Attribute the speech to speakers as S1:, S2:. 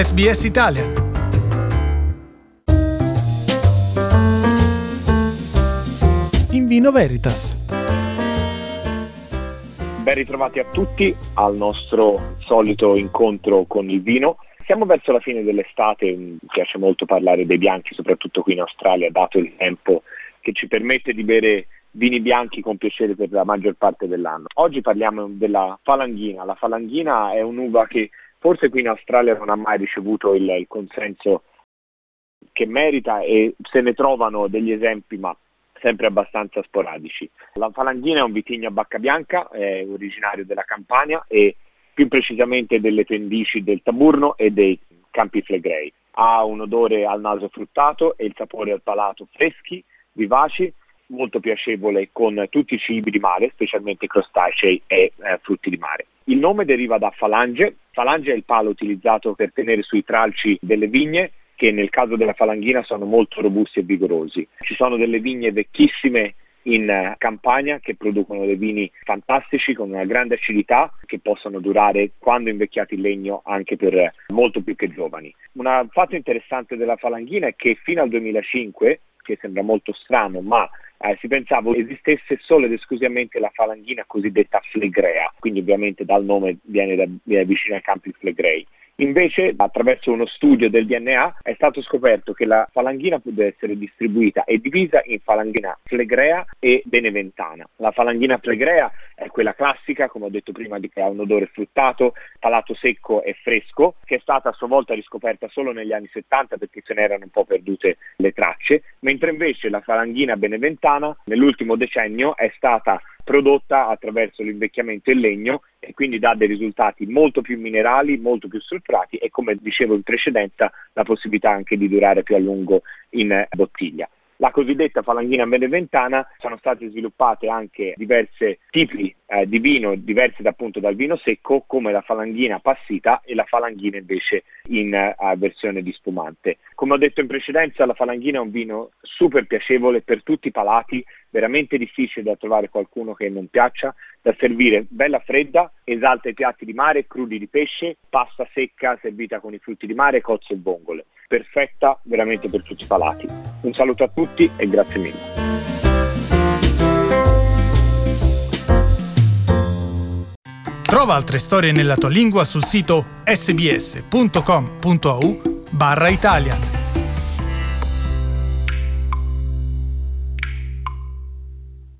S1: SBS Italian. In Vino Veritas.
S2: Ben ritrovati a tutti al nostro solito incontro con il vino. Siamo verso la fine dell'estate, mi piace molto parlare dei bianchi, soprattutto qui in Australia, dato il tempo che ci permette di bere vini bianchi con piacere per la maggior parte dell'anno. Oggi parliamo della falanghina. La falanghina è un'uva che forse qui in Australia non ha mai ricevuto il consenso che merita e se ne trovano degli esempi, ma sempre abbastanza sporadici. La falanghina è un vitigno a bacca bianca, è originario della Campania e più precisamente delle pendici del Taburno e dei Campi Flegrei. Ha un odore al naso fruttato e il sapore al palato freschi, vivaci, molto piacevole con tutti i cibi di mare, specialmente crostacei e frutti di mare. Il nome deriva da falange. Falange è il palo utilizzato per tenere sui tralci delle vigne, che nel caso della falanghina sono molto robusti e vigorosi. Ci sono delle vigne vecchissime in Campania che producono dei vini fantastici con una grande acidità che possono durare, quando invecchiati in legno, anche per molto più che giovani. Un fatto interessante della falanghina è che fino al 2005, che sembra molto strano, ma si pensava esistesse solo ed esclusivamente la falanghina cosiddetta flegrea, quindi ovviamente dal nome viene vicino ai Campi Flegrei. Invece, attraverso uno studio del DNA, è stato scoperto che la falanghina può essere distribuita e divisa in falanghina flegrea e beneventana. La falanghina flegrea è quella classica, come ho detto prima, che ha un odore fruttato, palato secco e fresco, che è stata a sua volta riscoperta solo negli anni 70 perché se ne erano un po' perdute le tracce, mentre invece la falanghina beneventana nell'ultimo decennio è stata prodotta attraverso l'invecchiamento in legno e quindi dà dei risultati molto più minerali, molto più strutturati e, come dicevo in precedenza, la possibilità anche di durare più a lungo in bottiglia. La cosiddetta falanghina beneventana sono state sviluppate anche diversi tipi di vino, diversi appunto dal vino secco, come la falanghina passita e la falanghina invece in versione di spumante. Come ho detto in precedenza, la falanghina è un vino super piacevole per tutti i palati, veramente difficile da trovare qualcuno che non piaccia, da servire bella fredda, esalta i piatti di mare, crudi di pesce, pasta secca servita con i frutti di mare, cozze e vongole. Perfetta veramente per tutti i palati. Un saluto a tutti e grazie mille.
S1: Trova altre storie nella tua lingua sul sito sbs.com.au/Italian.